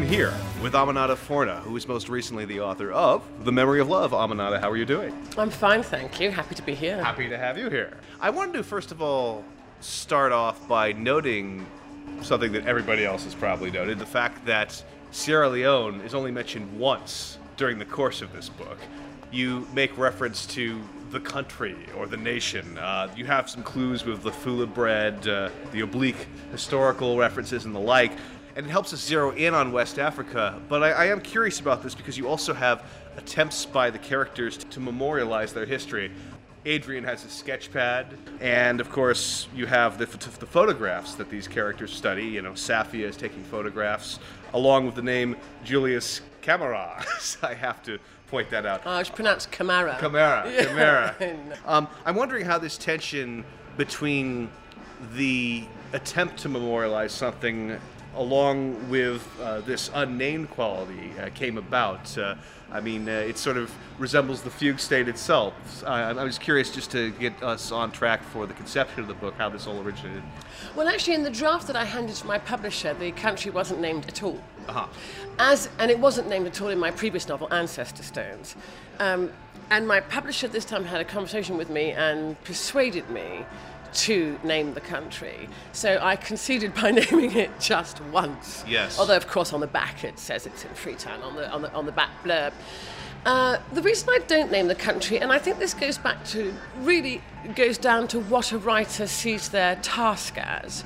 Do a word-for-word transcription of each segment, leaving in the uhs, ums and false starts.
I'm here with Aminata Forna, who is most recently the author of The Memory of Love. Aminata, how are you doing? I'm fine, thank you. Happy to be here. Happy to have you here. I wanted to, first of all, start off by noting something that everybody else has probably noted, the fact that Sierra Leone is only mentioned once during the course of this book. You make reference to the country or the nation. Uh, you have some clues with the Fula bread, uh, the oblique historical references and the like, and it helps us zero in on West Africa. But I, I am curious about this because you also have attempts by the characters to, to memorialize their history. Adrian has a sketch pad, and of course you have the, the photographs that these characters study. You know, Safia is taking photographs, along with the name Julius Camara. I have to point that out. Oh, it's pronounced Camara. Camara, Camara. um, I'm wondering how this tension between the attempt to memorialize something along with uh, this unnamed quality uh, came about. Uh, I mean, uh, it sort of resembles the fugue state itself. Uh, I was curious just to get us on track for the conception of the book, how this all originated. Well, actually, in the draft that I handed to my publisher, the country wasn't named at all. Uh-huh. As, and it wasn't named at all in my previous novel, Ancestor Stones. Um, and my publisher this time had a conversation with me and persuaded me to name the country. So I conceded by naming it just once. Yes. Although, of course, on the back it says it's in Freetown, on the, on the, on the back blurb. Uh, the reason I don't name the country, and I think this goes back to, really goes down to what a writer sees their task as.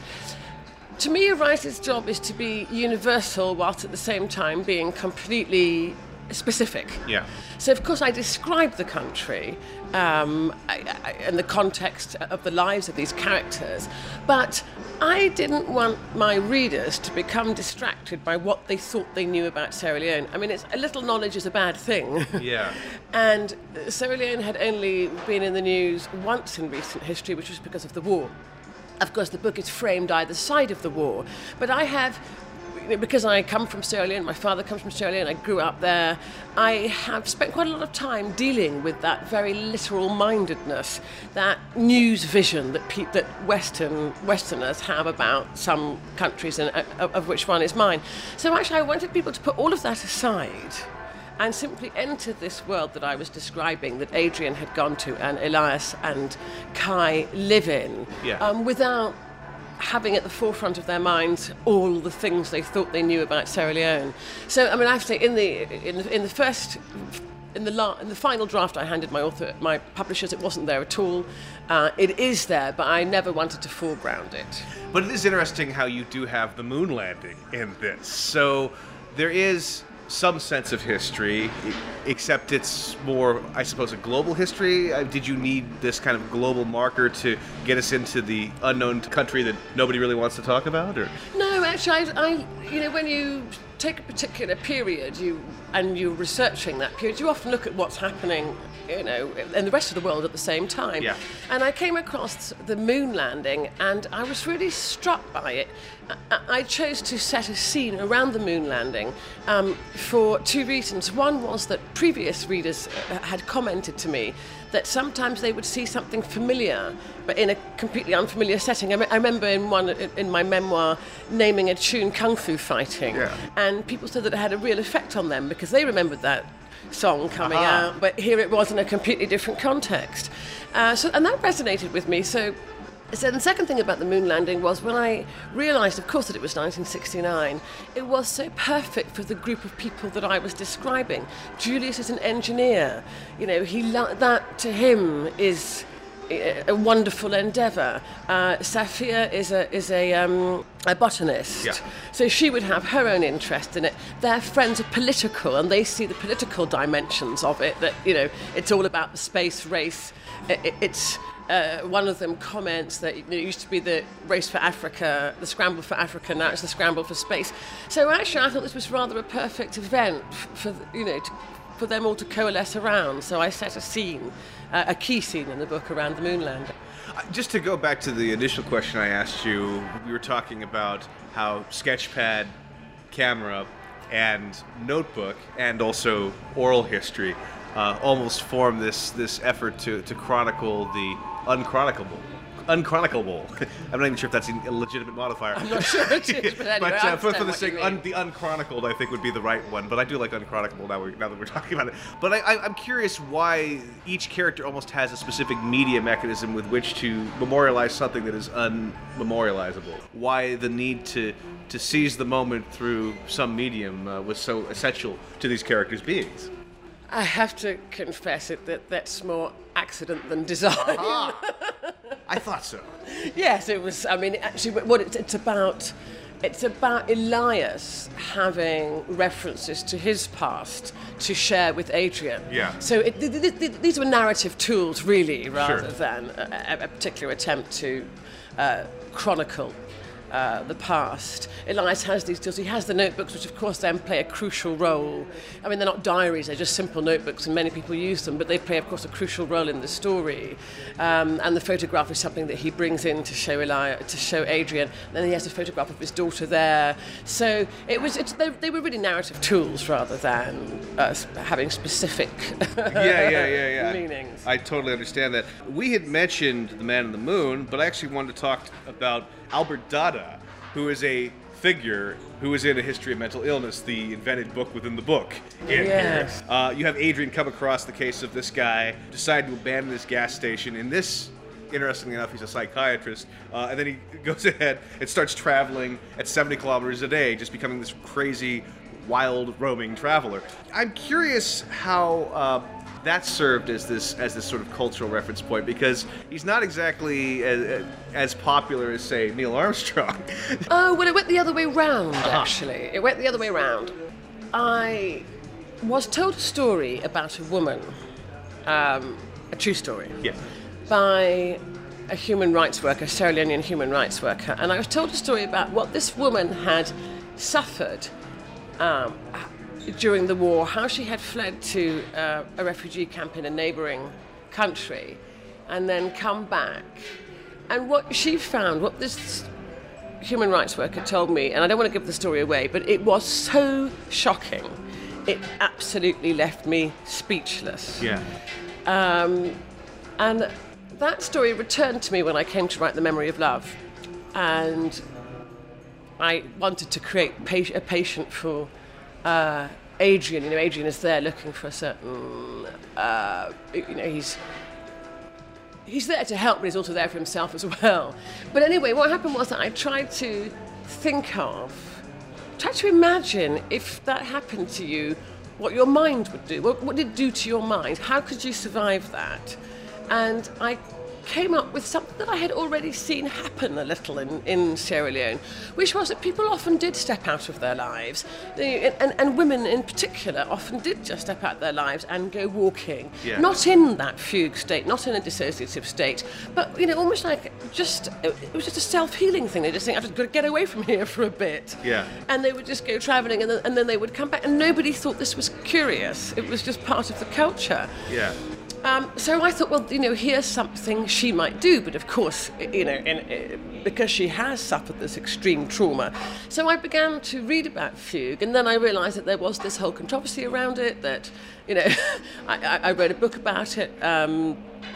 To me, a writer's job is to be universal whilst at the same time being completely specific. Yeah. So, of course, I describe the country um, I, I, and the context of the lives of these characters, but I didn't want my readers to become distracted by what they thought they knew about Sierra Leone. I mean, it's, a little knowledge is a bad thing. Yeah. And Sierra Leone had only been in the news once in recent history, which was because of the war. Of course, the book is framed either side of the war, but I have, because I come from Sierra Leone, my father comes from Sierra Leone, I grew up there, I have spent quite a lot of time dealing with that very literal mindedness, that news vision that pe- that Western Westerners have about some countries, and uh, of which one is mine. So actually I wanted people to put all of that aside and simply enter this world that I was describing, that Adrian had gone to and Elias and Kai live in, yeah. um, without having at the forefront of their minds all the things they thought they knew about Sierra Leone. So, I mean, I have to say, in the in the, in the first, in the la- in the final draft I handed my author, my publishers, it wasn't there at all. Uh, it is there, but I never wanted to foreground it. But it is interesting how you do have the moon landing in this. So there is some sense of history, except it's more, I suppose, a global history. Uh, did you need this kind of global marker to get us into the unknown country that nobody really wants to talk about? Or no, actually, I, I you know, when you take a particular period, you and you're researching that period, you often look at what's happening, you know, in the rest of the world at the same time. Yeah. And I came across the moon landing, and I was really struck by it. I, I chose to set a scene around the moon landing um, for two reasons. One was that previous readers had commented to me that sometimes they would see something familiar, but in a completely unfamiliar setting. I, me- I remember in one in my memoir naming a tune "Kung Fu Fighting," yeah. and people said that it had a real effect on them because they remembered that song coming Aha. out, but here it was in a completely different context. Uh, so, and that resonated with me. So. So the second thing about the moon landing was when I realised, of course, that it was nineteen sixty-nine, it was so perfect for the group of people that I was describing. Julius is an engineer. You know, he lo- that to him is a wonderful endeavour. Uh, Safia is a is a, um, a botanist. Yeah. So she would have her own interest in it. Their friends are political, and they see the political dimensions of it, that, you know, it's all about the space race. It, it, it's... Uh, one of them comments that it used to be the race for Africa, the scramble for Africa, now it's the scramble for space. So actually I thought this was rather a perfect event for, you know, to, for them all to coalesce around. So I set a scene, uh, a key scene in the book around the moon landing. just to go back to the initial question I asked you, we were talking about how Sketchpad, camera, and notebook, and also oral history uh, almost form this this effort to, to chronicle the unchronicable, unchronicable. I'm not even sure if that's a legitimate modifier. I'm not sure it is, but anyway, but, I uh, for, for understand the what you sake, un, mean. the unchronicled, I think would be the right one. But I do like unchronicable now, we, now that we're talking about it. But I, I, I'm curious why each character almost has a specific media mechanism with which to memorialize something that is unmemorializable. Why the need to to seize the moment through some medium uh, was so essential to these characters' beings. I have to confess it that that's more accident than design. Ah, I thought so. Yes, it was. I mean, actually, what it's, it's about, it's about Elias having references to his past to share with Adrian. Yeah. So it, th- th- th- these were narrative tools, really, rather Sure. than a, a particular attempt to uh, chronicle Uh, the past. Elias has these tools. He has the notebooks, which of course then play a crucial role. I mean, they're not diaries, they're just simple notebooks, and many people use them, but they play, of course, a crucial role in the story. Um, and the photograph is something that he brings in to show Elias, to show Adrian. And then he has a photograph of his daughter there. So it was. It's, they, they were really narrative tools rather than uh, having specific yeah, yeah, yeah, yeah. meanings. I totally understand that. We had mentioned The Man in the Moon, but I actually wanted to talk about Albert Dada, who is a figure who is in A History of Mental Illness, the invented book within the book. In Yes. here. Uh, you have Adrian come across the case of this guy, decide to abandon his gas station. In this, interestingly enough, he's a psychiatrist, uh, and then he goes ahead and starts traveling at seventy kilometers a day, just becoming this crazy, wild, roaming traveler. I'm curious how uh, that served as this as this sort of cultural reference point, because he's not exactly as, as popular as, say, Neil Armstrong. Oh, well, it went the other way round, actually. It went the other way round. I was told a story about a woman, um, a true story, Yeah. by a human rights worker, a Sierra Leonean human rights worker, and I was told a story about what this woman had suffered um, during the war, how she had fled to uh, a refugee camp in a neighbouring country and then come back. And what she found, what this human rights worker told me, and I don't want to give the story away, but it was so shocking. It absolutely left me speechless. Yeah. Um, and that story returned to me when I came to write The Memory of Love. And I wanted to create pa- a patient for uh, Adrian. You know, Adrian is there looking for a certain, uh, you know, he's he's there to help, but he's also there for himself as well. But anyway, what happened was that I tried to think of, try to imagine if that happened to you, what your mind would do. What, what did it do to your mind? How could you survive that? And I came up with something that I had already seen happen a little in, in Sierra Leone, which was that people often did step out of their lives, they, and, and women in particular often did just step out of their lives and go walking, Yeah. not in that fugue state, not in a dissociative state, but you know, almost like just, it was just a self-healing thing. They just think, I've just got to get away from here for a bit. Yeah. And they would just go travelling, and then, and then they would come back, and nobody thought this was curious. It was just part of the culture. Yeah. Um, so I thought, well, you know, here's something she might do, but of course, you know, in, in, because she has suffered this extreme trauma. So I began to read about fugue, and then I realised that there was this whole controversy around it, that, you know, I, I, I wrote a book about it, um,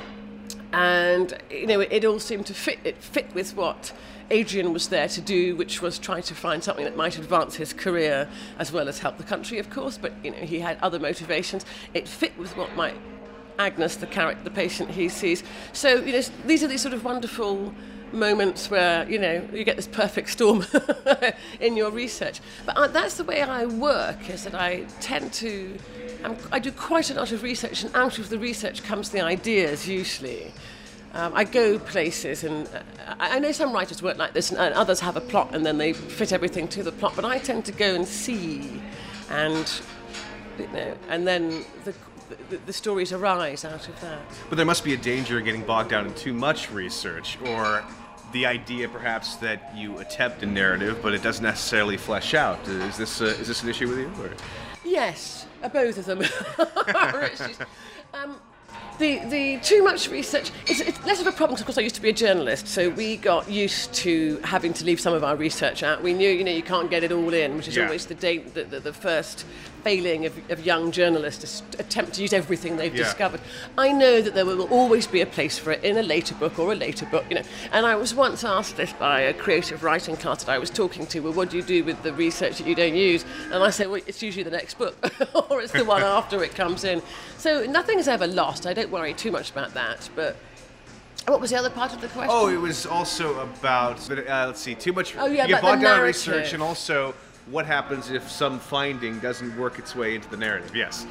and, you know, it, it all seemed to fit, it fit with what Adrian was there to do, which was try to find something that might advance his career as well as help the country, of course, but, you know, he had other motivations. It fit with what might Agnes, the character, the patient he sees. So, you know, these are these sort of wonderful moments where, you know, you get this perfect storm in your research. But I, that's the way I work, is that I tend to, I'm, I do quite a lot of research, and out of the research comes the ideas, usually. Um, I go places, and uh, I I know some writers work like this, and, and others have a plot, and then they fit everything to the plot, but I tend to go and see, and, you know, and then the The, the stories arise out of that. But there must be a danger of getting bogged down in too much research, or the idea perhaps that you attempt a narrative but it doesn't necessarily flesh out. Is this uh, is this an issue with you? Or? Yes, uh, both of them are issues. Um, The, the too much research, it's, it's less of a problem because, of course, I used to be a journalist, so we got used to having to leave some of our research out. We knew, you know, you can't get it all in, which is Yeah. always the, da- the, the, the first failing of, of young journalists, to attempt to use everything they've Yeah. discovered. I know that there will always be a place for it in a later book or a later book, you know. And I was once asked this by a creative writing class that I was talking to, well, what do you do with the research that you don't use? And I said, well, it's usually the next book, or it's the one after it comes in. So nothing is ever lost. I don't worry too much about that. But what was the other part of the question? Oh, it was also about, but, uh, let's see, too much Oh, yeah, you about the bogged down narrative. research, and also what happens if some finding doesn't work its way into the narrative. Yes.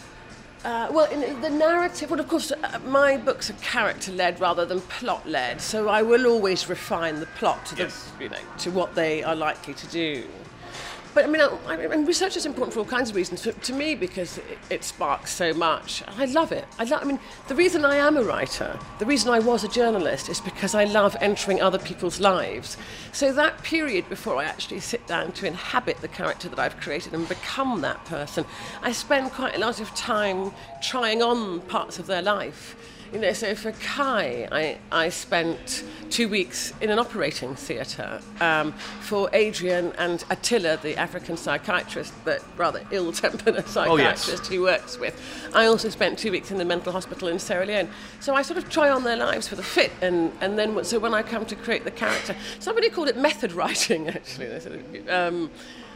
Uh, well, in the narrative, well, of course, uh, my books are character-led rather than plot-led, so I will always refine the plot to the, Yes. you know, to what they are likely to do. But I mean, I, I mean, research is important for all kinds of reasons. To, to me, because it, it sparks so much. I love it. I love. I mean, the reason I am a writer, the reason I was a journalist, is because I love entering other people's lives. So that period before I actually sit down to inhabit the character that I've created and become that person, I spend quite a lot of time trying on parts of their life. You know, so for Kai, I, I spent two weeks in an operating theatre. Um, for Adrian and Attila, the African psychiatrist, but rather ill-tempered psychiatrist yes. he works with, I also spent two weeks in the mental hospital in Sierra Leone. So I sort of try on their lives for the fit, and, and then so when I come to create the character, somebody called it method writing, actually. They sort of, um,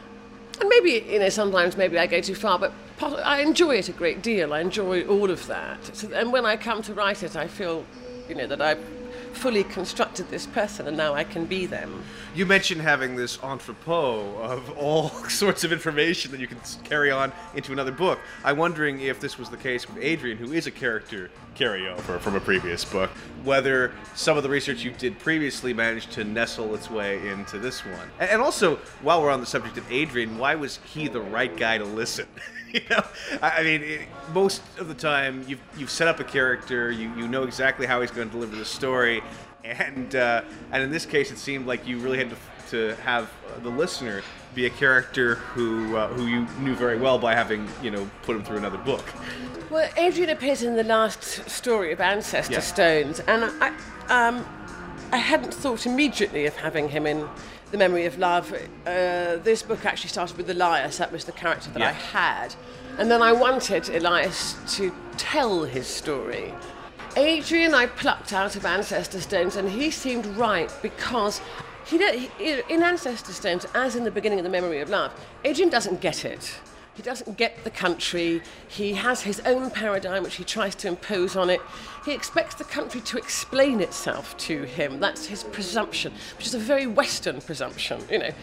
And maybe, you know, sometimes maybe I go too far, but pot- I enjoy it a great deal. I enjoy all of that. So, and when I come to write it, I feel, you know, that I've fully constructed this person and now I can be them. You mentioned having this entrepot of all sorts of information that you can s- carry on into another book. I'm wondering if this was the case with Adrian, who is a character carryover from a previous book, whether some of the research you did previously managed to nestle its way into this one. And, and also, while we're on the subject of Adrian, why was he the right guy to listen? You know, I I mean, it, most of the time you've you've set up a character, you you know exactly how he's going to deliver the story, and uh, and in this case, it seemed like you really had to to have the listener be a character who uh, who you knew very well by having, you know, put him through another book. Well, Adrian appears in the last story of Ancestor Yeah. Stones, and I, um, I hadn't thought immediately of having him in The Memory of Love. Uh, this book actually started with Elias. That was the character that Yeah. I had. And then I wanted Elias to tell his story. Adrian I plucked out of Ancestor Stones, and he seemed right because he, don't- he in Ancestor Stones, as in the beginning of The Memory of Love, Adrian doesn't get it. He doesn't get the country. He has his own paradigm which he tries to impose on it. He expects the country to explain itself to him. That's his presumption, which is a very Western presumption, you know.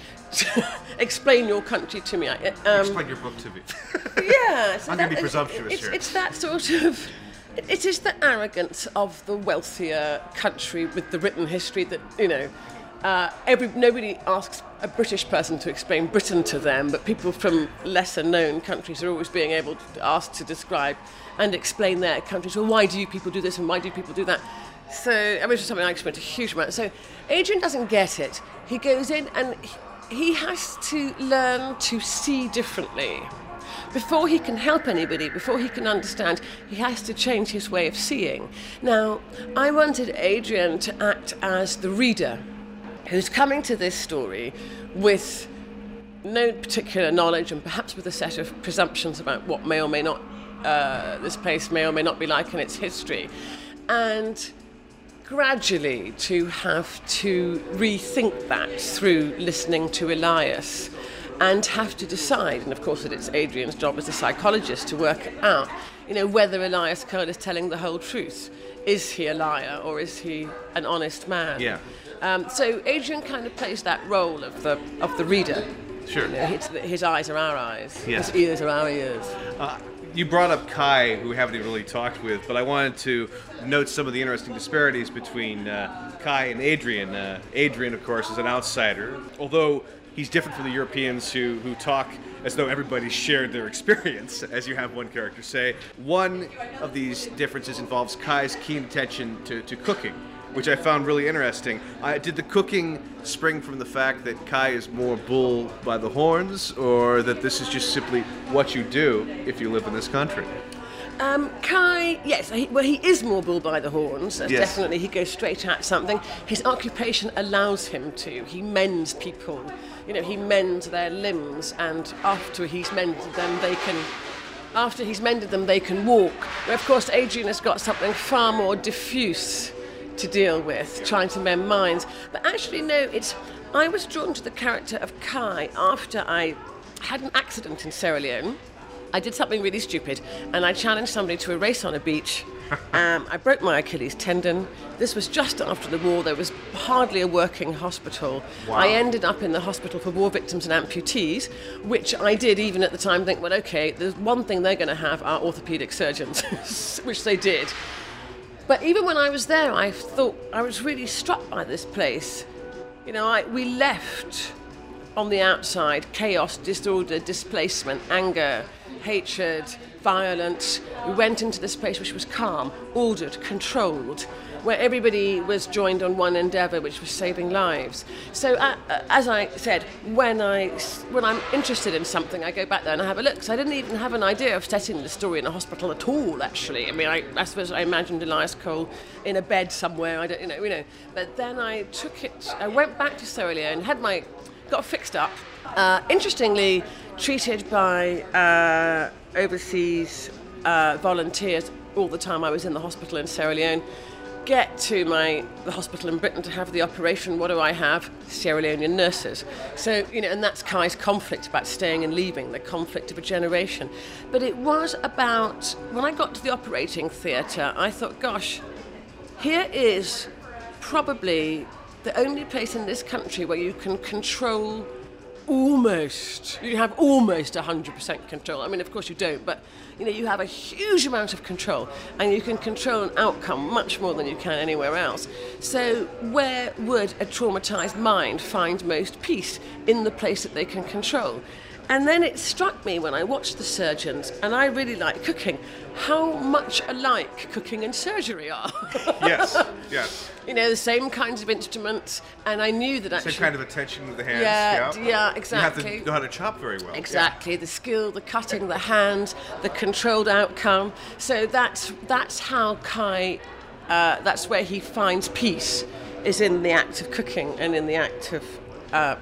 Explain your country to me. I- Um, Explain your book to me. yeah. so I'm gonna be that- presumptuous it's, here. It's that sort of... It is the arrogance of the wealthier country with the written history that, you know, uh, every, nobody asks a British person to explain Britain to them, but people from lesser known countries are always being able to ask to describe and explain their countries. Well, why do you people do this and why do people do that? So, I mean, it's something I experienced a huge amount. So, Adrian doesn't get it. He goes in and he, he has to learn to see differently. Before he can help anybody, before he can understand, he has to change his way of seeing. Now, I wanted Adrian to act as the reader who's coming to this story with no particular knowledge and perhaps with a set of presumptions about what may or may not, uh, this place may or may not be like in its history. And gradually to have to rethink that through listening to Elias and have to decide, and of course that it's Adrian's job as a psychologist to work out, you know, whether Elias Cole is telling the whole truth. Is he a liar or is he an honest man? Yeah. Um, so Adrian kind of plays that role of the of the reader. Sure. You know, his, his eyes are our eyes. Yeah. His ears are our ears. Uh, you brought up Kai, who we haven't even really talked with, but I wanted to note some of the interesting disparities between uh, Kai and Adrian. Uh, Adrian, of course, is an outsider, although he's different from the Europeans who, who talk as though everybody shared their experience, as you have one character say. One of these differences involves Kai's keen attention to, to cooking, which I found really interesting. Uh, did the cooking spring from the fact that Kai is more bull by the horns, or that this is just simply what you do if you live in this country? Um, Kai, yes, he, well, he is more bull by the horns. That's Yes. Definitely, he goes straight at something. His occupation allows him to. He mends people. You know, he mends their limbs, and after he's mended them, they can. After he's mended them, they can walk. Where, of course, Adrian has got something far more diffuse to deal with, trying to mend minds. But actually, no, it's. I was drawn to the character of Kai after I had an accident in Sierra Leone. I did something really stupid, and I challenged somebody to a race on a beach. Um, I broke my Achilles tendon. This was just after the war. There was hardly a working hospital. Wow. I ended up in the hospital for war victims and amputees, which I did even at the time think, well, okay, there's one thing they're going to have are orthopedic surgeons, which they did. But even when I was there, I thought I was really struck by this place. You know, I, we left on the outside chaos, disorder, displacement, anger, hatred, violence. We went into this place which was calm, ordered, controlled, where everybody was joined on one endeavour, which was saving lives. So, uh, uh, as I said, when, I, when I'm interested in something, I go back there and I have a look. So I didn't even have an idea of setting the story in a hospital at all, actually. I mean, I, I suppose I imagined Elias Cole in a bed somewhere, I don't, you know, you know. But then I took it, I went back to Sierra Leone, had my, got fixed up. Uh, interestingly, treated by uh, overseas uh, volunteers all the time I was in the hospital in Sierra Leone. Get to my the hospital in Britain to have the operation. What do I have? Sierra Leonean nurses. So, you know, and that's Kai's conflict about staying and leaving, the conflict of a generation. But it was about, when I got to the operating theatre, I thought, gosh, here is probably the only place in this country where you can control almost, you have almost one hundred percent control. I mean, of course you don't, but you know, you have a huge amount of control, and you can control an outcome much more than you can anywhere else. So where would a traumatized mind find most peace? In the place that they can control. And then it struck me when I watched the surgeons, and I really like cooking, how much alike cooking and surgery are. Yes, yes. You know, the same kinds of instruments, and I knew that actually... Same kind of attention with the hands. Yeah, Yeah, yeah, exactly. You have to know how to chop very well. Exactly, the skill, the cutting, the hands, the controlled outcome. So that's that's how Kai, uh, that's where he finds peace, is in the act of cooking and in the act of... Uh,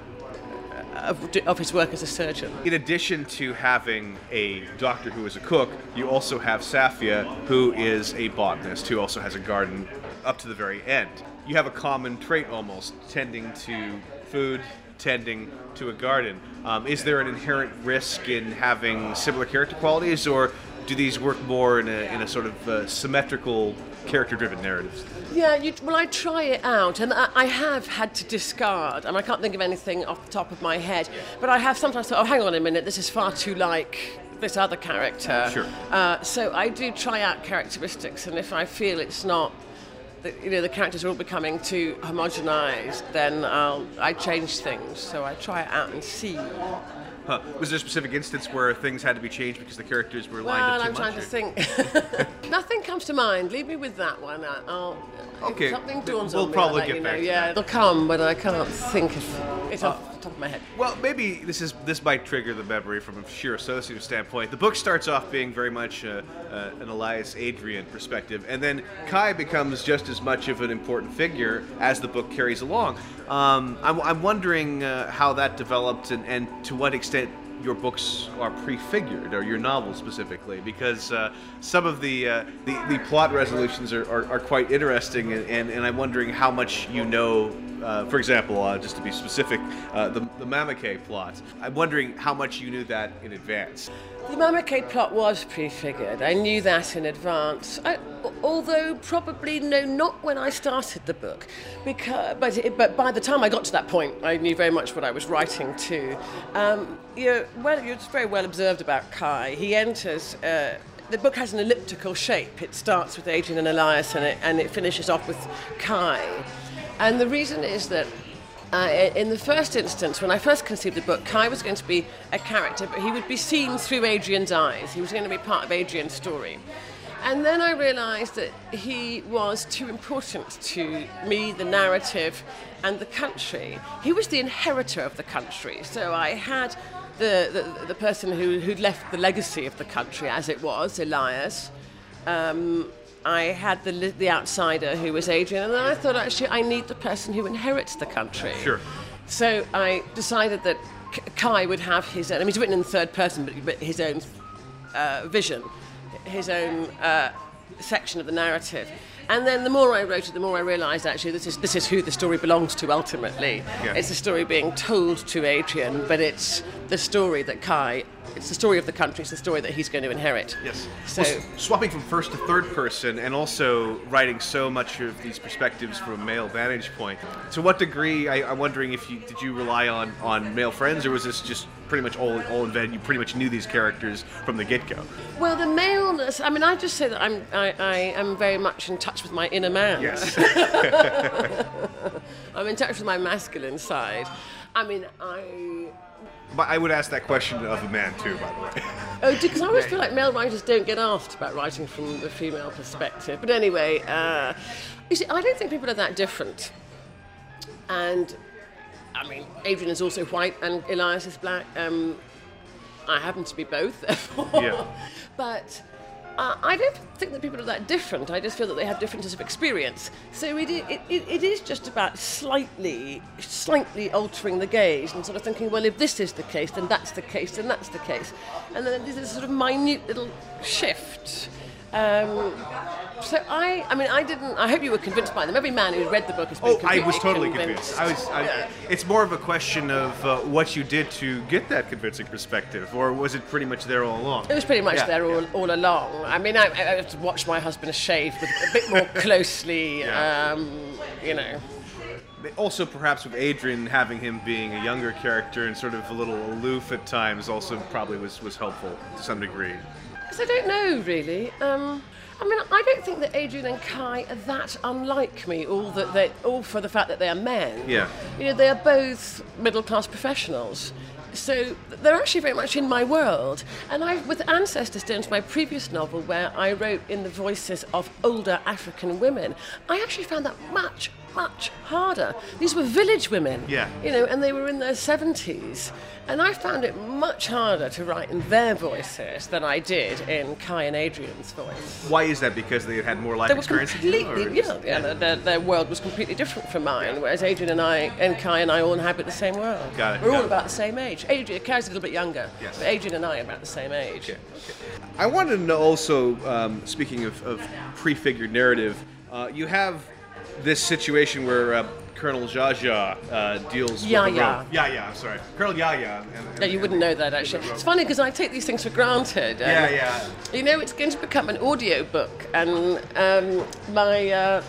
Of, of his work as a surgeon. In addition to having a doctor who is a cook, you also have Safia, who is a botanist, who also has a garden up to the very end. You have a common trait almost, tending to food, tending to a garden. Um, is there an inherent risk in having similar character qualities, or do these work more in a, in a sort of uh, symmetrical, character-driven narratives? Yeah, you, well, I try it out, and I, I have had to discard. I mean, I can't think of anything off the top of my head, but I have sometimes thought, oh, hang on a minute, this is far too like this other character. Sure. Uh, so I do try out characteristics, and if I feel it's not, that, you know, the characters are all becoming too homogenized, then I'll I change things. So I try it out and see. Huh. Was there a specific instance where things had to be changed because the characters were lined Well, up too I'm trying much? to think. Nothing comes to mind. Leave me with that one. I- I'll, Okay. If something dawns We'll on me, probably I'll let get you back know. to Yeah, that. it'll come, but I can't think of it off the top of my head. Well, maybe this is this might trigger the memory from a sheer associative standpoint. The book starts off being very much uh, uh, an Elias Adrian perspective, and then Kai becomes just as much of an important figure as the book carries along. Um, I'm, I'm wondering uh, how that developed, and, and to what extent your books are prefigured, or your novels specifically, because uh, some of the, uh, the the plot resolutions are, are, are quite interesting, and, and, and I'm wondering how much you know. Uh, for example, uh, just to be specific, uh, the the Mamake plot. I'm wondering how much you knew that in advance. The Mamake plot was prefigured. I knew that in advance. I, although probably no, not when I started the book, because but it, but by the time I got to that point, I knew very much what I was writing to. Um, you know, well, it's very well observed about Kai. He enters. Uh, the book has an elliptical shape. It starts with Adrian and Elias, and it and it finishes off with Kai. And the reason is that uh, in the first instance, when I first conceived the book, Kai was going to be a character, but he would be seen through Adrian's eyes. He was going to be part of Adrian's story. And then I realised that he was too important to me, the narrative, and the country. He was the inheritor of the country, so I had the, the, the person who, who'd left the legacy of the country as it was, Elias. Um, I had the li- the outsider who was Adrian, and then I thought actually I need the person who inherits the country. Sure. So I decided that K- Kai would have his own. I mean, he's written in the third person, but, but his own uh, vision, his own uh, section of the narrative. And then the more I wrote it, the more I realised actually this is this is who the story belongs to ultimately. Yeah. It's a story being told to Adrian, but it's the story that Kai. It's the story of the country. It's the story that he's going to inherit. Yes. So Well, s- swapping from first to third person, and also writing so much of these perspectives from a male vantage point. To what degree? I, I'm wondering if you did you rely on, on male friends, or was this just pretty much all all invented? You pretty much knew these characters from the get go. well, the maleness. I mean, I just say that I'm I, I am very much in touch with my inner man. Yes. I'm in touch with my masculine side. I mean, I. But I would ask that question of a man too, by the way. Oh, because I always feel like male writers don't get asked about writing from the female perspective. But anyway, uh, you see, I don't think people are that different. And, I mean, Adrian is also white and Elias is black. Um, I happen to be both, therefore. Yeah. But uh, I don't think that people are that different. I just feel that they have differences of experience. So it, it, it, it is just about slightly, slightly altering the gaze and sort of thinking, well, if this is the case, then that's the case, then that's the case. And then there's this sort of minute little shift. Um, so I, I mean, I didn't. I hope you were convinced by them. Every man who's read the book has been Oh, I completely was totally convinced. convinced. I was. I, Yeah. It's more of a question of uh, what you did to get that convincing perspective, or was it pretty much there all along? It was pretty much Yeah, there all, yeah. all along. I mean, I, I have to watch my husband shave with a bit more closely. Yeah. um, you know. Also, perhaps with Adrian having him being a younger character and sort of a little aloof at times, also probably was was helpful to some degree. So I don't know really. Um, I mean, I don't think that Adrian and Kai are that unlike me, all that they, all for the fact that they are men. Yeah. You know, they are both middle-class professionals. So they're actually very much in my world. And I, with Ancestor Stones, my previous novel, where I wrote in the voices of older African women, I actually found that much, much harder. These were village women. Yeah. You know, and they were in their seventies. And I found it much harder to write in their voices than I did in Kai and Adrian's voice. Why is that? Because they had had more life They were experience than you, completely, or yeah, just- yeah, their, their world was completely different from mine, whereas Adrian and I, and Kai and I all inhabit the same world. Got it, We're got all it. about the same age. Adrian, Kai's a little bit younger, Yes. but Adrian and I are about the same age. I wanted to know also, um, speaking of, of prefigured narrative, uh, you have this situation where uh, Colonel Jaja uh, deals with Yaya. the road. Yaya, I'm sorry. Colonel Yaya. And, and, Yeah, you wouldn't know that actually. It's funny because I take these things for granted. Yeah, Um, yeah. You know, it's going to become an audio book, and um, my uh,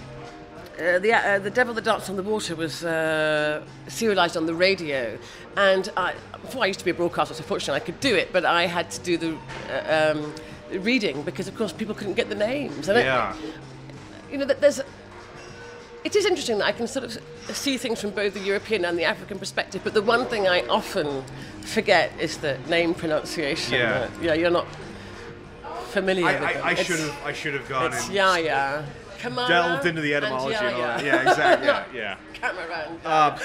uh, the uh, the Devil That Darts on the Water was uh, serialized on the radio, and I, before I used to be a broadcaster, so fortunately I could do it, but I had to do the uh, um, reading because, of course, people couldn't get the names. And Yeah. I, you know, that there's. It is interesting that I can sort of see things from both the European and the African perspective, but the one thing I often forget is the name pronunciation. Yeah. Uh, yeah, you're not familiar I, with it. I, I It's- should have I should have gone It's and Yaya. Kamara delved into the and etymology and, all Yaya. that. Yeah, exactly. Yeah, yeah. Cameron.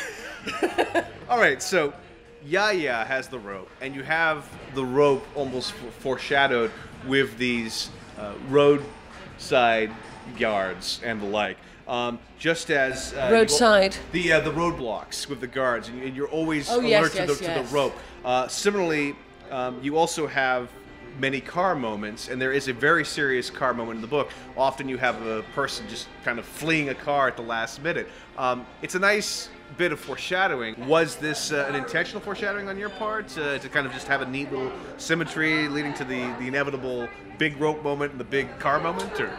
Um, all right, so Yaya has the rope, and you have the rope almost f- foreshadowed with these uh, roadside guards and the like. Um, just as uh, you- Roadside. the uh, the roadblocks with the guards, and, you- and you're always Oh, alert yes, to, yes, the, to yes. the rope. Uh, similarly, um, you also have many car moments, and there is a very serious car moment in the book. Often you have a person just kind of fleeing a car at the last minute. Um, it's a nice bit of foreshadowing. Was this uh, an intentional foreshadowing on your part uh, to kind of just have a neat little symmetry leading to the, the inevitable big rope moment and the big car moment, or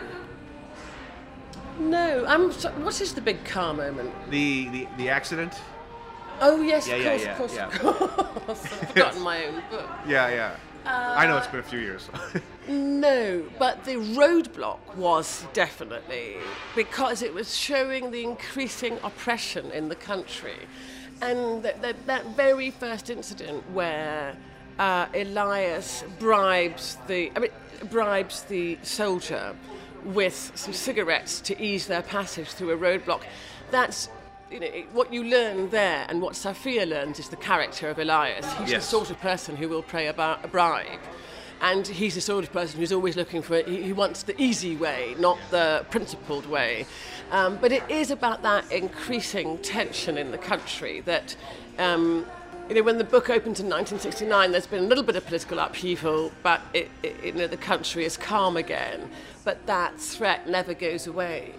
No, I'm. So, what is the big car moment? the the, the accident? Oh yes, Yeah, of yeah, course, yeah, of course, yeah. of course. I've forgotten my own book. Yeah, yeah. Uh, I know it's been a few years. No, but the roadblock was definitely because it was showing the increasing oppression in the country. And that, that, that very first incident where uh, Elias bribes the, I mean, bribes the soldier with some cigarettes to ease their passage through a roadblock, that's, you know, it- what you learn there and what Sophia learns is the character of Elias. He's Yes. the sort of person who will pay a, bar- a bribe. And he's the sort of person who's always looking for it. He, he wants the easy way, not the principled way. Um, but it is about that increasing tension in the country that, um, you know, when the book opens in nineteen sixty-nine, there's been a little bit of political upheaval, but it, it, you know, the country is calm again. But that threat never goes away.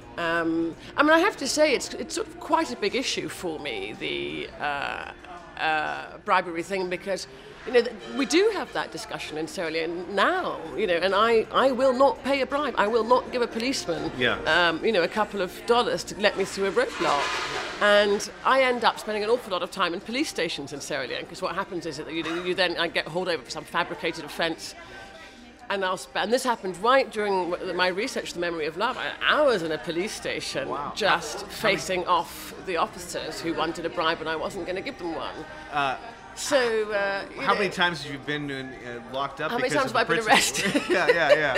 Um, I mean, I have to say, it's it's sort of quite a big issue for me, the uh, uh, bribery thing, because, you know, we do have that discussion in Sierra Leone now, you know, and I, I will not pay a bribe. I will not give a policeman, yeah. um, you know, a couple of dollars to let me through a roadblock. And I end up spending an awful lot of time in police stations in Sierra Leone, because what happens is that you, you then I get hauled over for some fabricated offence. And, I'll sp- and this happened right during my research, The Memory of Love. I had hours in a police station, wow. just facing off the officers who wanted a bribe and I wasn't going to give them one. Uh, so, uh, you how know, many times have you been in, uh, locked up? How many because times of have I been principle? arrested? yeah, yeah,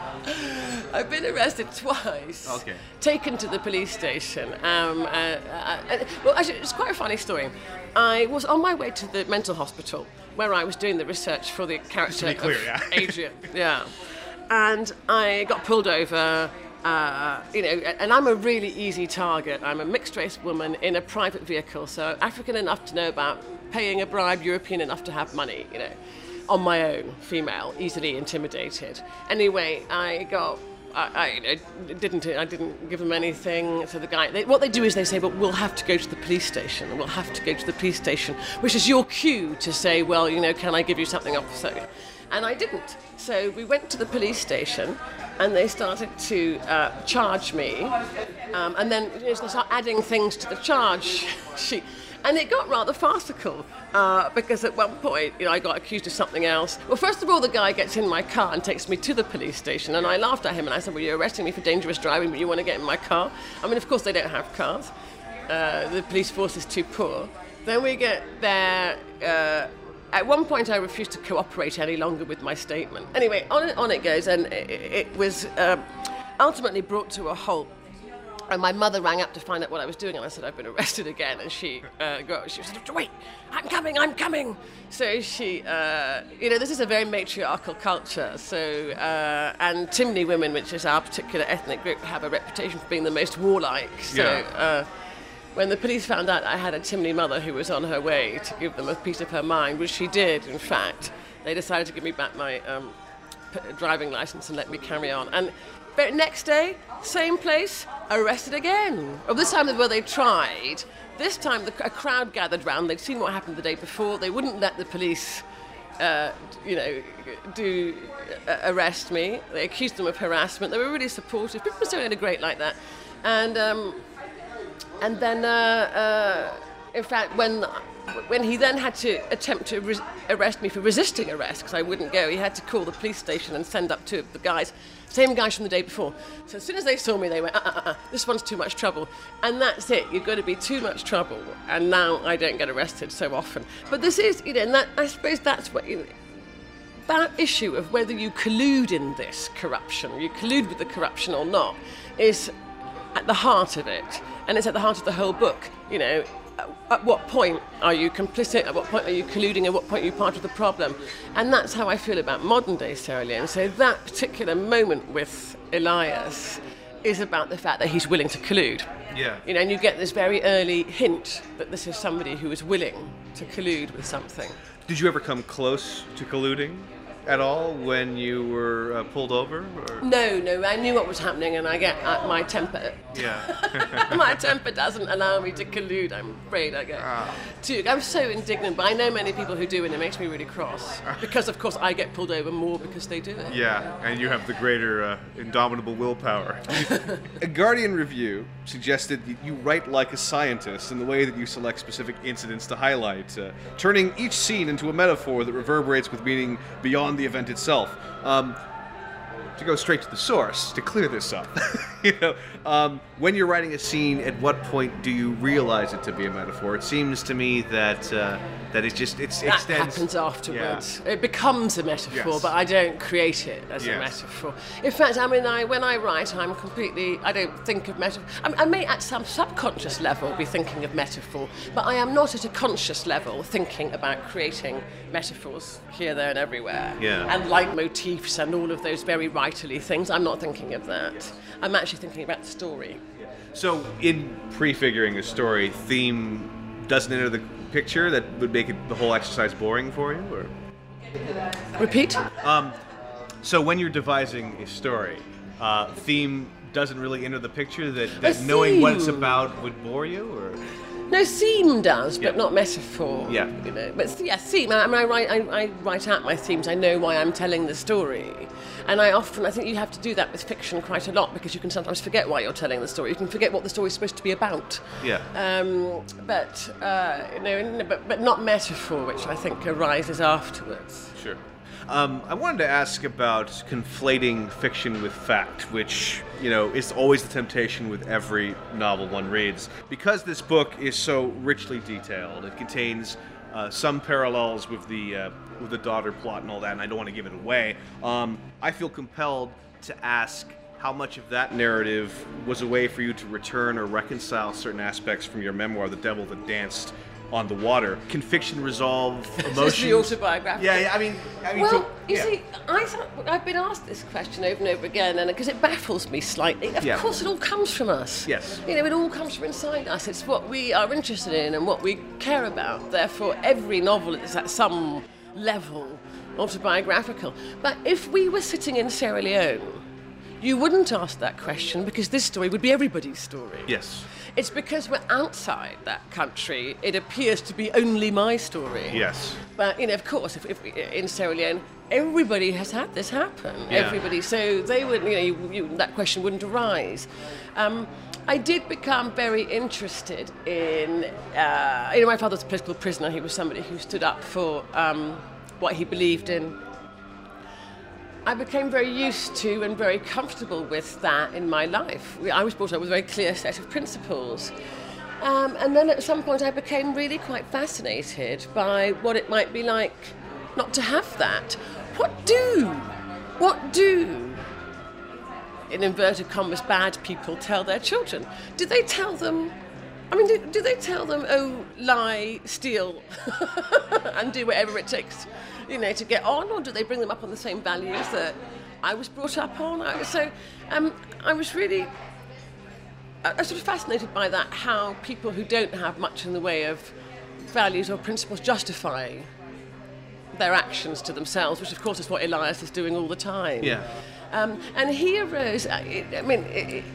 yeah. I've been arrested twice. Okay. Taken to the police station. Um, uh, uh, uh, well, actually, it's quite a funny story. I was on my way to the mental hospital where I was doing the research for the character clear, of yeah. Adrian. Yeah. And I got pulled over, uh, you know, and I'm a really easy target. I'm a mixed-race woman in a private vehicle, so African enough to know about paying a bribe, European enough to have money, you know, on my own, female, easily intimidated. Anyway, I got... I, I didn't. I didn't give them anything. So the guy, they, what they do is they say, "But we'll have to go to the police station. We'll have to go to the police station," which is your cue to say, "Well, you know, can I give you something, officer?" And I didn't. So we went to the police station, and they started to uh, charge me, um, and then you know, they start adding things to the charge sheet. And it got rather farcical, uh, because at one point, you know, I got accused of something else. Well, first of all, the guy gets in my car and takes me to the police station, and I laughed at him and I said, "Well, you're arresting me for dangerous driving, but you want to get in my car?" I mean, of course, they don't have cars. Uh, the police force is too poor. Then we get there. Uh, at one point, I refused to cooperate any longer with my statement. Anyway, on it, on it goes, and it, it was uh, ultimately brought to a halt. And my mother rang up to find out what I was doing, and I said, "I've been arrested again." And she uh, got, she said, "Wait, I'm coming, I'm coming." So she, uh, you know, this is a very matriarchal culture. So, uh, and Timni women, which is our particular ethnic group, have a reputation for being the most warlike. So, Yeah. uh, when the police found out I had a Timni mother who was on her way to give them a piece of her mind, which she did, in fact, they decided to give me back my um, p- driving license and let me carry on. And but next day, same place, arrested again. Well, this time where they tried, this time the, a crowd gathered round. They'd seen what happened the day before. They wouldn't let the police, uh, you know, do uh, arrest me. They accused them of harassment. They were really supportive. People were so great like that. And um, and then, uh, uh, in fact, when when he then had to attempt to res- arrest me for resisting arrest, because I wouldn't go, he had to call the police station and send up two of the guys. Same guys from the day before. So as soon as they saw me, they went, uh, uh, uh, this one's too much trouble. And that's it. You've got to be too much trouble. And now I don't get arrested so often. But this is, you know, and that, I suppose that's what, you know, that issue of whether you collude in this corruption, you collude with the corruption or not, is at the heart of it. And it's at the heart of the whole book, you know. At what point are you complicit? At what point are you colluding? At what point are you part of the problem? And that's how I feel about modern day Sierra Leone. So that particular moment with Elias is about the fact that he's willing to collude. Yeah. You know, and you get this very early hint that this is somebody who is willing to collude with something. Did you ever come close to colluding at all when you were uh, pulled over? Or? No, no, I knew what was happening, and I get uh, my temper. Yeah. My temper doesn't allow me to collude. I'm afraid I get Ah. too. I'm so indignant, but I know many people who do, and it makes me really cross. Because, of course, I get pulled over more because they do it. Yeah, and you have the greater uh, indomitable willpower. A Guardian review suggested that you write like a scientist in the way that you select specific incidents to highlight, uh, turning each scene into a metaphor that reverberates with meaning beyond the event itself. Um, to go straight to the source, to clear this up, you know, um, when you're writing a scene, at what point do you realize it to be a metaphor? It seems to me that uh, that it just it's, it That extends. happens afterwards. It becomes a metaphor, Yes. but I don't create it as a Yes. metaphor. In fact, I mean, I when I write, I'm completely. I don't think of metaphor. I, mean, I may, at some subconscious level, be thinking of metaphor, but I am not at a conscious level thinking about creating metaphors here, there, and everywhere. Yeah. And leitmotifs and all of those very writerly things. I'm not thinking of that. I'm actually thinking about the story. So, in prefiguring a story, theme doesn't enter the picture. That would make it, the whole exercise boring for you, or? Repeat. So when you're devising a story, uh, theme doesn't really enter the picture. That, that A knowing what it's theme. about would bore you, or? No, theme does, but Yeah. not metaphor. Yeah. You know, but yeah, theme. I mean, I write, I, I write out my themes. I know why I'm telling the story, and I often, I think you have to do that with fiction quite a lot because you can sometimes forget why you're telling the story. You can forget what the story's supposed to be about. Yeah. Um, but uh, you know, but but not metaphor, which I think arises afterwards. Sure. Um, I wanted to ask about conflating fiction with fact, which, you know, is always the temptation with every novel one reads. Because this book is so richly detailed, it contains uh, some parallels with the uh, with the daughter plot and all that, and I don't want to give it away. Um, I feel compelled to ask how much of that narrative was a way for you to return or reconcile certain aspects from your memoir, The Devil That Danced on the Water. Can fiction resolve emotions? Just the autobiographical. Yeah, yeah, I mean, I mean, Well, so, you yeah. see, I thought, I've been asked this question over and over again, and because it baffles me slightly. Of Yeah. course, it all comes from us. Yes. You know, it all comes from inside us. It's what we are interested in and what we care about. Therefore, every novel is at some level autobiographical. But if we were sitting in Sierra Leone, you wouldn't ask that question because this story would be everybody's story. Yes. It's because we're outside that country, it appears to be only my story. Yes. But, you know, of course, if, if in Sierra Leone, everybody has had this happen. Yeah. Everybody. So they would, you know, you, you, that question wouldn't arise. Um, I did become very interested in, uh, you know, my father was a political prisoner. He was somebody who stood up for um, what he believed in. I became very used to and very comfortable with that in my life. I was brought up with a very clear set of principles. Um, and then at some point I became really quite fascinated by what it might be like not to have that. What do, what do, in inverted commas, bad people tell their children? Do they tell them, I mean, do, do they tell them, oh, lie, steal, and do whatever it takes, you know, to get on, or do they bring them up on the same values that I was brought up on? I- So um, I was really I was sort of fascinated by that, how people who don't have much in the way of values or principles justify their actions to themselves, which of course is what Elias is doing all the time. Yeah. Um, and he arose, I I mean, it, it,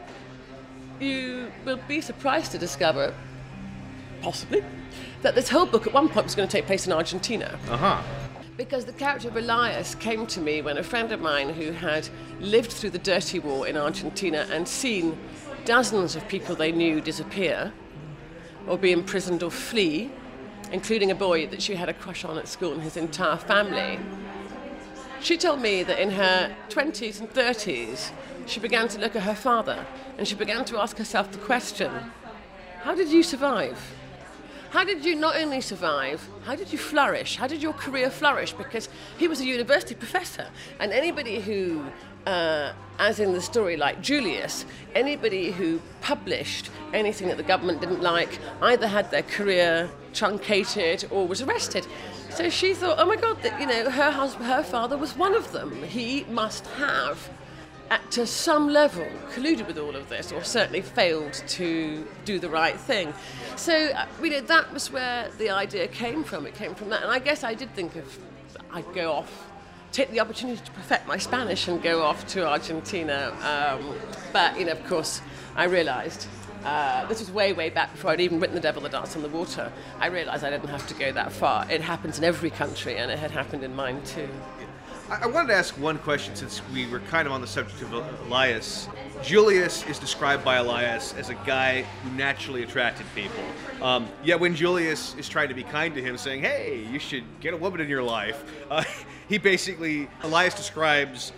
you will be surprised to discover, possibly, that this whole book at one point was going to take place in Argentina. Uh-huh. Because the character of Elias came to me when a friend of mine who had lived through the dirty war in Argentina and seen dozens of people they knew disappear or be imprisoned or flee, including a boy that she had a crush on at school and his entire family. She told me that in her twenties and thirties, she began to look at her father and she began to ask herself the question, how did you survive? How did you not only survive, how did you flourish? How did your career flourish? Because he was a university professor, and anybody who, uh, as in the story like Julius, anybody who published anything that the government didn't like either had their career truncated or was arrested. So she thought, oh my God, that, you know, her husband, her father was one of them. He must have, at to some level, colluded with all of this, or certainly failed to do the right thing. So, uh, you know, that was where the idea came from. It came from that, and I guess I did think of, I'd go off, take the opportunity to perfect my Spanish and go off to Argentina. Um, but, you know, of course, I realised, uh, this was way, way back before I'd even written The Devil That Danced on the Water. I realised I didn't have to go that far. It happens in every country, and it had happened in mine too. I I wanted to ask one question since we were kind of on the subject of Elias. Julius is described by Elias as a guy who naturally attracted people. Um, yet when Julius is trying to be kind to him, saying, hey, you should get a woman in your life, uh, he basically, Elias describes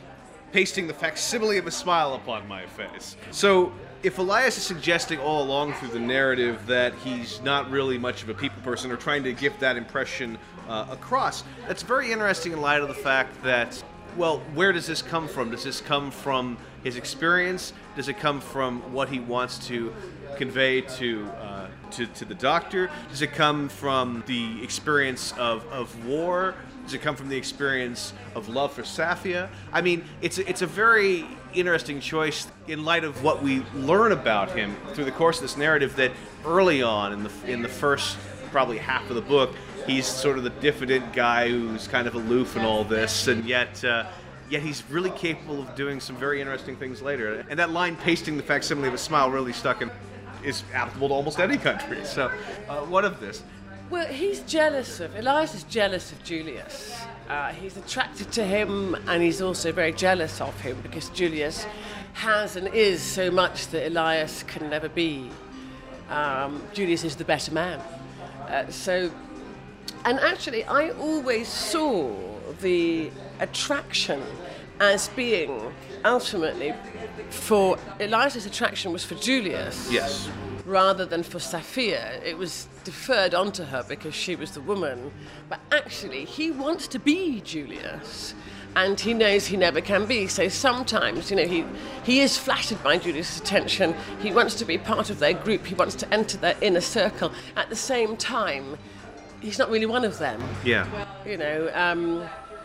pasting the facsimile of a smile upon my face. So, if Elias is suggesting all along through the narrative that he's not really much of a people person, or trying to give that impression uh, across, that's very interesting in light of the fact that, well, where does this come from? Does this come from his experience? Does it come from what he wants to convey to uh, to, to the Doctor? Does it come from the experience of, of war? Does it come from the experience of love for Safia? I mean, it's a, it's a very interesting choice in light of what we learn about him through the course of this narrative, that early on in the in the first probably half of the book, he's sort of the diffident guy who's kind of aloof in all this, and yet uh, yet he's really capable of doing some very interesting things later. And that line, pasting the facsimile of a smile, really stuck and is applicable to almost any country. So, uh, what of this? Well, he's jealous of, Elias is jealous of Julius. Uh, he's attracted to him, and he's also very jealous of him because Julius has and is so much that Elias can never be. Um, Julius is the better man. Uh, so, and actually, I always saw the attraction as being ultimately for Elias's attraction was for Julius. Yes. Rather than for Safia. It was deferred onto her because she was the woman. But actually, he wants to be Julius. And he knows he never can be. So sometimes, you know, he, he is flattered by Julius' attention. He wants to be part of their group. He wants to enter their inner circle. At the same time, he's not really one of them. Yeah. You know, um,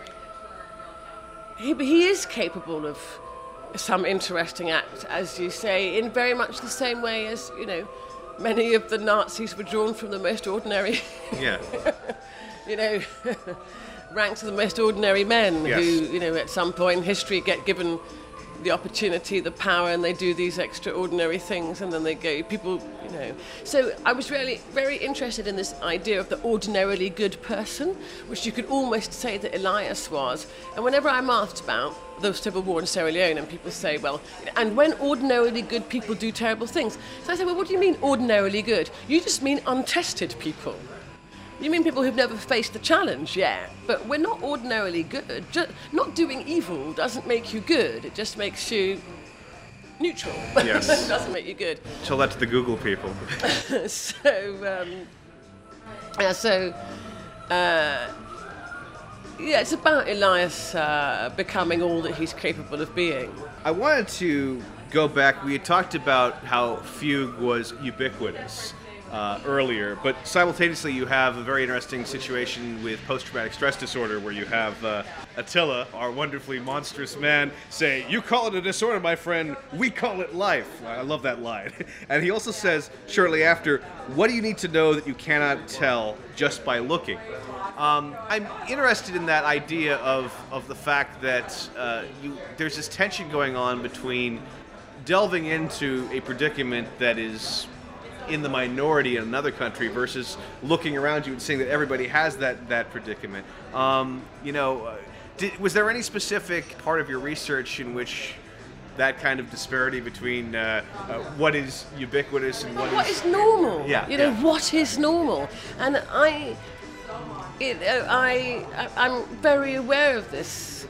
he, he is capable of some interesting act, as you say, in very much the same way as, you know, many of the Nazis were drawn from the most ordinary, Yeah. you know, ranks of the most ordinary men Yes. who, you know, at some point in history get given the opportunity, the power, and they do these extraordinary things, and then they go, people, you know. So I was really very interested in this idea of the ordinarily good person, which you could almost say that Elias was. And whenever I'm asked about the Civil War in Sierra Leone, and people say, well, and when ordinarily good people do terrible things. So I say, well, what do you mean ordinarily good? You just mean untested people. You mean people who've never faced the challenge yet, but we're not ordinarily good. Just not doing evil doesn't make you good. It just makes you neutral. Yes. It doesn't make you good. Tell that to the Google people. so, um, yeah, so, uh, yeah, it's about Elias uh, becoming all that he's capable of being. I wanted to go back. We had talked about how Fugue was ubiquitous uh, earlier, but simultaneously you have a very interesting situation with post-traumatic stress disorder, where you have uh, Attila, our wonderfully monstrous man, say, "You call it a disorder, my friend, we call it life." I love that line. And he also says, shortly after, "What do you need to know that you cannot tell just by looking?" Um, I'm interested in that idea of, of the fact that uh, you, there's this tension going on between delving into a predicament that is in the minority in another country versus looking around you and seeing that everybody has that, that predicament. Um, you know, uh, did, was there any specific part of your research in which that kind of disparity between uh, uh, what is ubiquitous and what, What is... is normal? Yeah, You know, yeah. what is normal? And I... It, uh, I, I- I'm very aware of this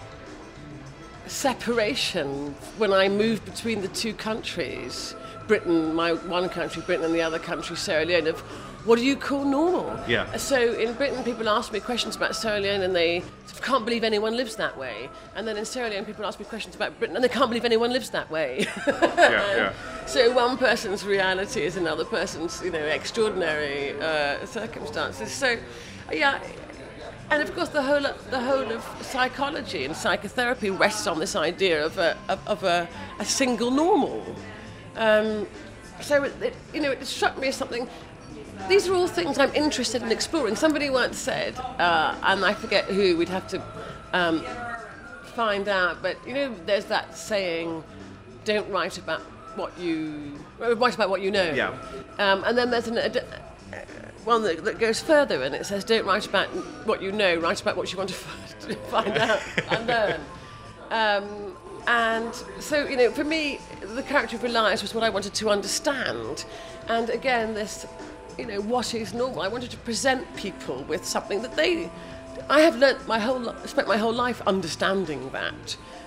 separation when I moved between the two countries, Britain, my one country, Britain, and the other country, Sierra Leone, of what do you call normal? Yeah. So in Britain, people ask me questions about Sierra Leone, and they sort of can't believe anyone lives that way. And then in Sierra Leone, people ask me questions about Britain, and they can't believe anyone lives that way. Yeah, yeah. So one person's reality is another person's, you know, extraordinary uh, circumstances. So, yeah, and of course the whole the whole of psychology and psychotherapy rests on this idea of a of, of a, a single normal. Um, so it, it, you know, it struck me as something. These are all things I'm interested in exploring. Somebody once said, uh, and I forget who. We'd have to um, find out. But you know, there's that saying, "Don't write about what you write about what you know." Yeah. Um, and then there's an, a, one that, that goes further, and it says, "Don't write about what you know. Write about what you want to find, find out and learn." Um, and so, you know, for me, the character of Elias was what I wanted to understand. And again, this, you know, what is normal? I wanted to present people with something that they. I have learnt my whole, li- spent my whole life understanding that.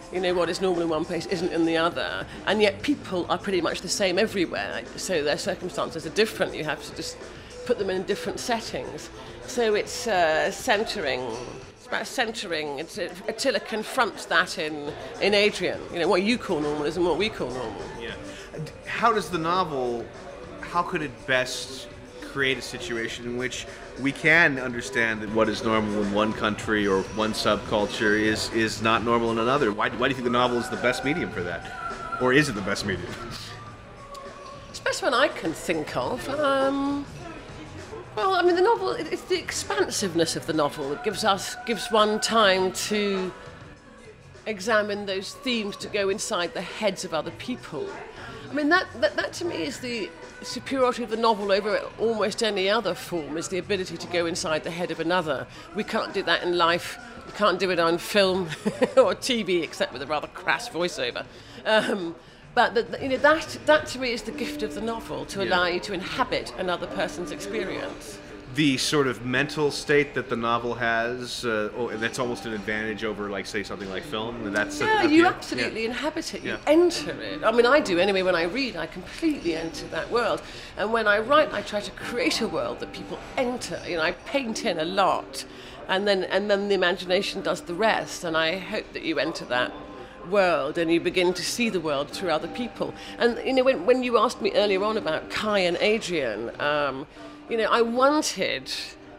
You know, what is normal in one place isn't in the other, and yet people are pretty much the same everywhere, so their circumstances are different. You have to just put them in different settings. So it's uh, centering, it's about centering. It's, uh, Attila confronts that in, in Adrian. You know, what you call normal isn't what we call normal. Yeah. How does the novel, how could it best create a situation in which we can understand that what is normal in one country or one subculture is, is not normal in another? Why, why do you think the novel is the best medium for that? Or is it the best medium? It's the best one I can think of. Um, well, I mean, the novel, it, it's the expansiveness of the novel that gives us, gives one time to examine those themes, to go inside the heads of other people. I mean, that, that, that to me is the superiority of the novel over almost any other form, is the ability to go inside the head of another. We can't do that in life. We can't do it on film or T V, except with a rather crass voiceover. Um, but the, the, you know, that, that to me is the gift of the novel, to allow Yeah. you to inhabit another person's experience. The sort of mental state that the novel has, uh, oh, that's almost an advantage over, like, say, something like film. And that's Yeah, that you the- absolutely yeah. inhabit it. You Yeah. enter it. I mean, I do anyway. When I read, I completely enter that world. And when I write, I try to create a world that people enter. You know, I paint in a lot, and then and then the imagination does the rest. And I hope that you enter that world and you begin to see the world through other people. And you know, when when you asked me earlier on about Kai and Adrian, um, you know, I wanted.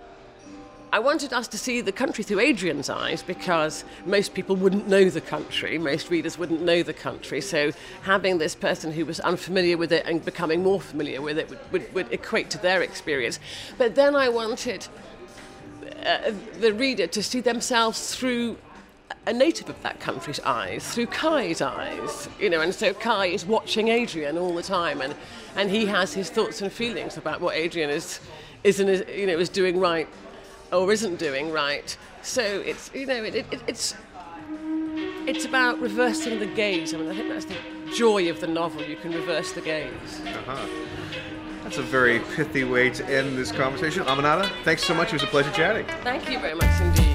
I wanted us to see the country through Adrian's eyes, because most people wouldn't know the country, most readers wouldn't know the country, so having this person who was unfamiliar with it and becoming more familiar with it would, would, would equate to their experience. But then I wanted uh, the reader to see themselves through a native of that country's eyes, through Kai's eyes, you know, and so Kai is watching Adrian all the time, and, and he has his thoughts and feelings about what Adrian is, is, is you know, is doing right or isn't doing right. So it's, you know, it, it, it's it's about reversing the gaze. I mean, I think that's the joy of the novel. You can reverse the gaze. Uh-huh. That's a very pithy way to end this conversation. Aminata, thanks so much. It was a pleasure chatting. Thank you very much indeed.